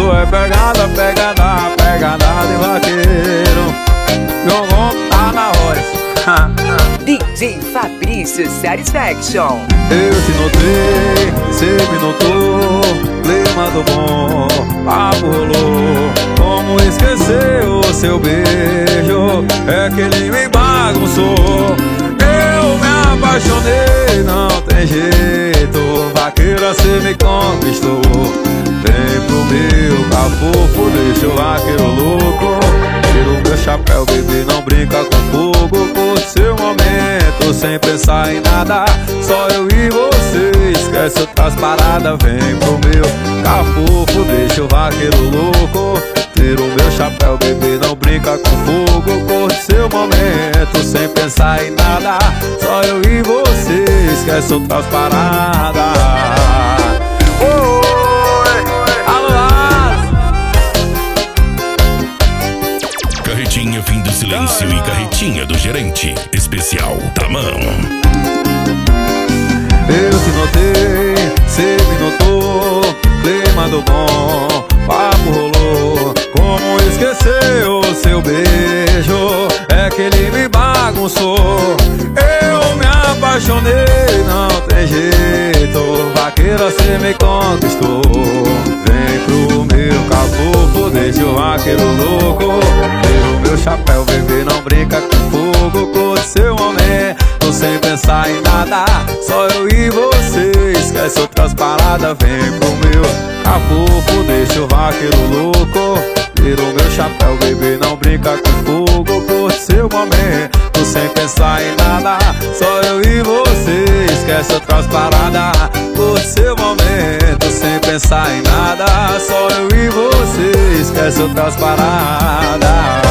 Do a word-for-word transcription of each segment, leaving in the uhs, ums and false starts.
é pegada, pegada, pegada de vaqueiro. Jogou, tá na hora. D J Fabrício Satisfaction. Eu te notei, cê me notou, clima do bom, papo rolou. Como esquecer o seu beijo, é que ele me bagunçou. Eu me apaixonei, não tem jeito, vaqueira cê me conquistou. Vem pro meu cafofo, deixa o vaqueiro louco. Tira o meu chapéu, bebê, não brinca com fogo. Curte seu momento, sem pensar em nada, só eu e você, esquece outras paradas. Vem pro meu cafofo, deixa o vaqueiro louco. Tira o meu chapéu, bebê, não brinca com fogo. Curte seu momento, sem pensar em nada, só eu e você, esquece outras paradas. Carretinha Fim do Silêncio e Carretinha do Gerente Especial Tamão. Eu te notei, cê me notou, clima do bom, papo rolou. Como esquecer o seu beijo, é que ele me bagunçou. Eu me apaixonei, não tem jeito, vaqueira cê me conquistou. Vem pro meu cafofo, deixa o vaqueiro louco. Tira o meu chapéu, bebê, não brinca com fogo. Curte seu momento, sem pensar em nada, só eu e você, esquece outras paradas. Vem pro meu cafofo, deixa o vaqueiro louco. Tira o meu chapéu, bebê, não brinca com fogo. Curte seu momento, sem pensar em nada, só eu e você, esquece outras paradas. Curte seu momento, sem pensar em nada, só eu e você, esquece outras paradas.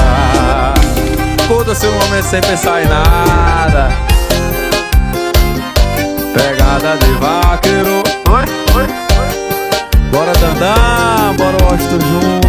Curta seu momento, sem pensar em nada. Pegada de vaqueiro. Oi, oi, oi. Bora dandar, bora gosto junto.